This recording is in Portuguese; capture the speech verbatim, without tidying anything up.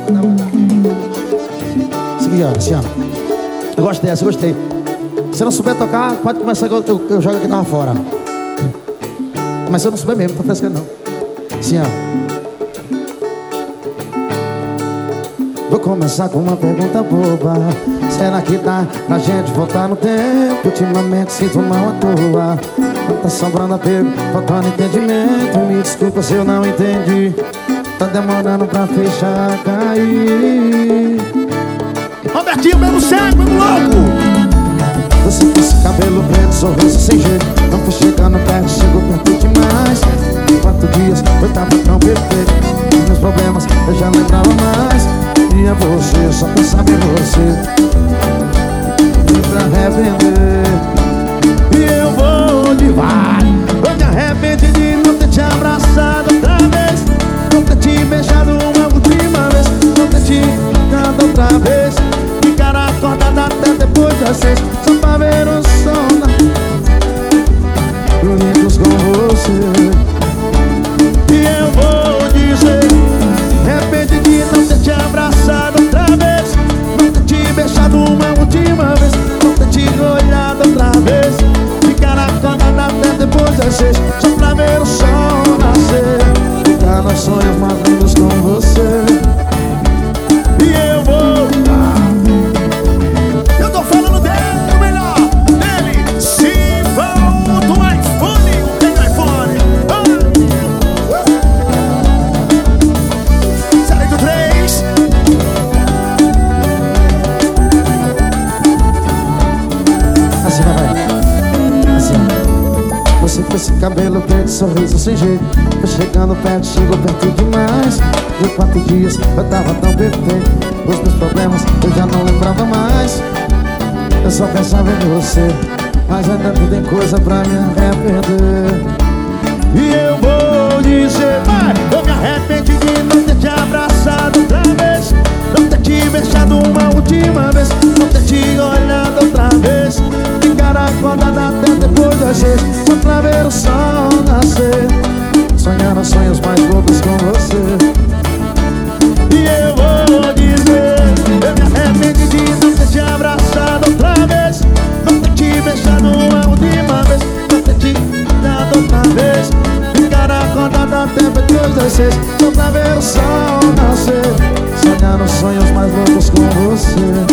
Seguinte, ó, assim, ó. Eu gostei dessa, eu gostei. Se eu não souber tocar, pode começar que eu, eu, eu jogo aqui tava fora. Mas se eu não souber mesmo, não tô frescando não. Assim, ó. Vou começar com uma pergunta boba. Será que dá pra gente voltar no tempo? Ultimamente sinto mal à toa. Tá sobrando apego, faltando entendimento. Me desculpa se eu não entendi. Tá demorando pra fechar, cair. Robertinho, mesmo cego, mesmo louco. Você com esse cabelo preto, sorriso sem jeito. Não foi chegando perto, chegou perto demais. Quatro dias, eu tava tão perfeito. Meus problemas, eu já lembrava mais. E é você, só pensava em você. E pra arrepender. E eu vou de vai. Eu me arrependi de não ter te abraçado outra vez. Não ter te beijado uma última vez. Não ter te tocado outra vez. Ficar acordado até depois das seis, só pra ver o som bonitos com você. E eu vou dizer, arrependi de não ter te abraçado outra vez. Não ter te beijado uma última vez. Não ter te olhado outra vez. Ficar acordado até depois das seis, só pra ver o sol nascer. Ficar nos sonhos mais lindos com você. E eu vou. Eu tô falando dele, o melhor dele. Simão do iPhone. Tem iPhone. Sai do três. Assim vai, vai. Assim. Você com esse cabelo preto, sorriso sem jeito. Foi chegando perto, chegou perto demais. De quatro dias eu tava tão perfeito. Os meus problemas eu já não lembrava mais. Eu só pensava em você. Mas ainda tem coisa pra me arrepender. E eu vou dizer, vai. Eu me arrependi de não ter te abraçado outra vez. Não ter te beijado uma última vez. Não ter te olhado outra vez. Ficar acordado até depois das seis, só pra ver o sol nascer. Sonhar os sonhos mais loucos com você. E eu vou dizer, eu me arrependi de não ter te abraçado outra vez. Não ter te beijado uma última vez. Não ter te dado outra vez. Ficar acordado até depois das seis, só pra ver o sol nascer. Sonhar os sonhos mais loucos com você.